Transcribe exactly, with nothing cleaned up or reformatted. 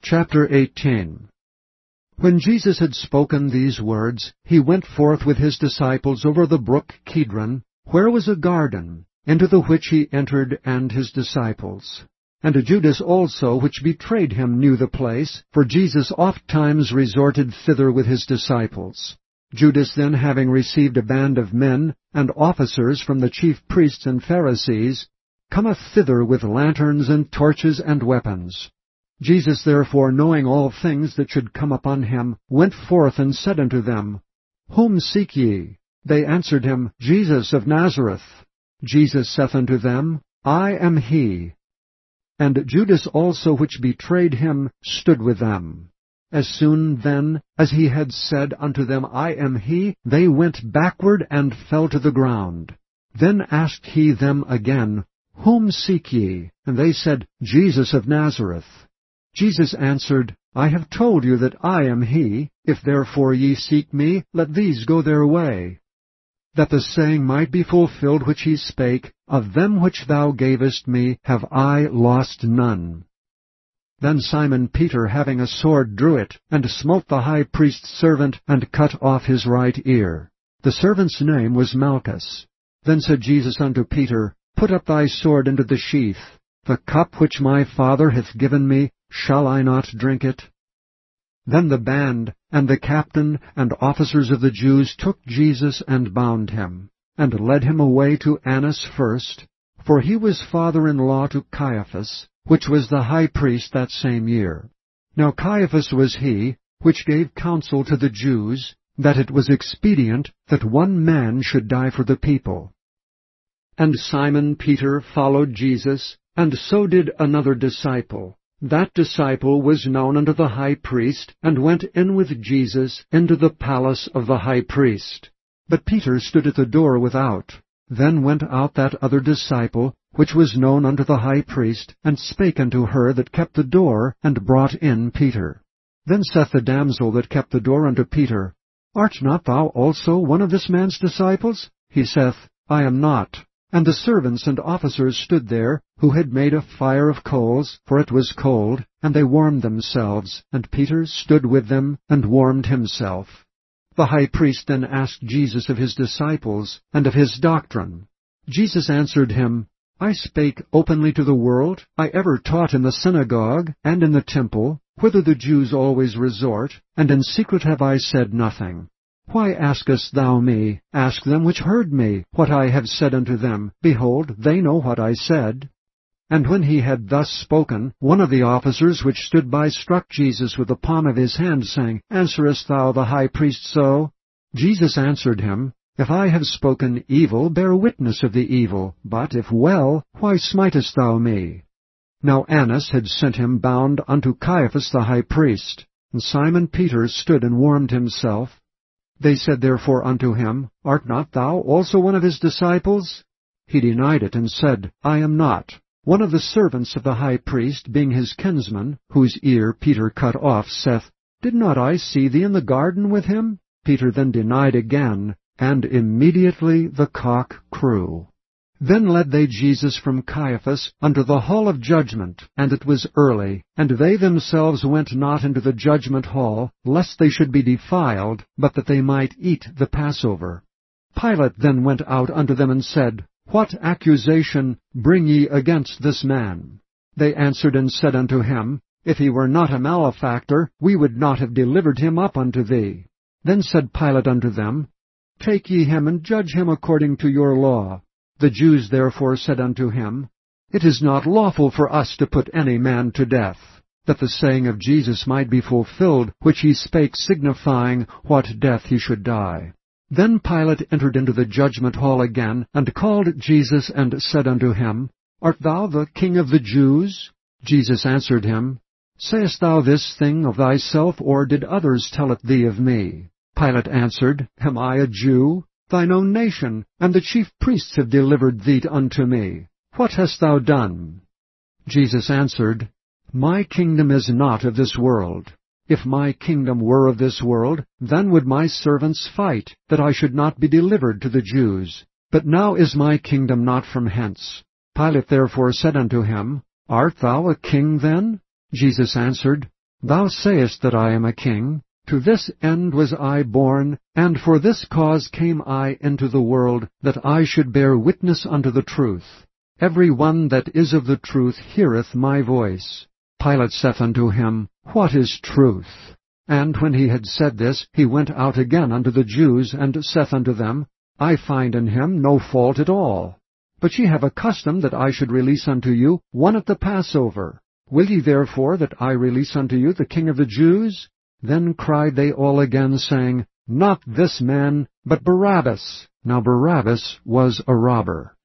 Chapter eighteen. When Jesus had spoken these words, he went forth with his disciples over the brook Kidron, where was a garden, into the which he entered and his disciples. And Judas also, which betrayed him, knew the place, for Jesus ofttimes resorted thither with his disciples. Judas then, having received a band of men and officers from the chief priests and Pharisees, cometh thither with lanterns and torches and weapons. Jesus therefore, knowing all things that should come upon him, went forth and said unto them, Whom seek ye? They answered him, Jesus of Nazareth. Jesus saith unto them, I am he. And Judas also, which betrayed him, stood with them. As soon then as he had said unto them, I am he, they went backward and fell to the ground. Then asked he them again, Whom seek ye? And they said, Jesus of Nazareth. Jesus answered, I have told you that I am he. If therefore ye seek me, let these go their way. That the saying might be fulfilled which he spake, Of them which thou gavest me have I lost none. Then Simon Peter, having a sword, drew it, and smote the high priest's servant, and cut off his right ear. The servant's name was Malchus. Then said Jesus unto Peter, Put up thy sword into the sheath. The cup which my Father hath given me, shall I not drink it? Then the band, and the captain, and officers of the Jews took Jesus and bound him, and led him away to Annas first, for he was father-in-law to Caiaphas, which was the high priest that same year. Now Caiaphas was he which gave counsel to the Jews, that it was expedient that one man should die for the people. And Simon Peter followed Jesus, and so did another disciple. That disciple was known unto the high priest, and went in with Jesus into the palace of the high priest. But Peter stood at the door without. Then went out that other disciple, which was known unto the high priest, and spake unto her that kept the door, and brought in Peter. Then saith the damsel that kept the door unto Peter, Art not thou also one of this man's disciples? He saith, I am not. And the servants and officers stood there, who had made a fire of coals, for it was cold, and they warmed themselves, and Peter stood with them, and warmed himself. The high priest then asked Jesus of his disciples, and of his doctrine. Jesus answered him, I spake openly to the world. I ever taught in the synagogue, and in the temple, whither the Jews always resort, and in secret have I said nothing. Why askest thou me? Ask them which heard me, what I have said unto them. Behold, they know what I said. And when he had thus spoken, one of the officers which stood by struck Jesus with the palm of his hand, saying, Answerest thou the high priest so? Jesus answered him, If I have spoken evil, bear witness of the evil. But if well, why smitest thou me? Now Annas had sent him bound unto Caiaphas the high priest. And Simon Peter stood and warmed himself. They said therefore unto him, Art not thou also one of his disciples? He denied it, and said, I am not. One of the servants of the high priest, being his kinsman, whose ear Peter cut off, saith, Did not I see thee in the garden with him? Peter then denied again, and immediately the cock crew. Then led they Jesus from Caiaphas unto the hall of judgment, and it was early, and they themselves went not into the judgment hall, lest they should be defiled, but that they might eat the Passover. Pilate then went out unto them and said, What accusation bring ye against this man? They answered and said unto him, If he were not a malefactor, we would not have delivered him up unto thee. Then said Pilate unto them, Take ye him and judge him according to your law. The Jews therefore said unto him, It is not lawful for us to put any man to death, that the saying of Jesus might be fulfilled, which he spake, signifying what death he should die. Then Pilate entered into the judgment hall again, and called Jesus, and said unto him, Art thou the King of the Jews? Jesus answered him, Sayest thou this thing of thyself, or did others tell it thee of me? Pilate answered, Am I a Jew? Thine own nation, and the chief priests have delivered thee unto me. What hast thou done? Jesus answered, My kingdom is not of this world. If my kingdom were of this world, then would my servants fight, that I should not be delivered to the Jews. But now is my kingdom not from hence. Pilate therefore said unto him, Art thou a king then? Jesus answered, Thou sayest that I am a king. To this end was I born, and for this cause came I into the world, that I should bear witness unto the truth. Every one that is of the truth heareth my voice. Pilate saith unto him, What is truth? And when he had said this, he went out again unto the Jews, and saith unto them, I find in him no fault at all. But ye have a custom that I should release unto you one at the Passover. Will ye therefore that I release unto you the King of the Jews? Then cried they all again, saying, Not this man, but Barabbas. Now Barabbas was a robber.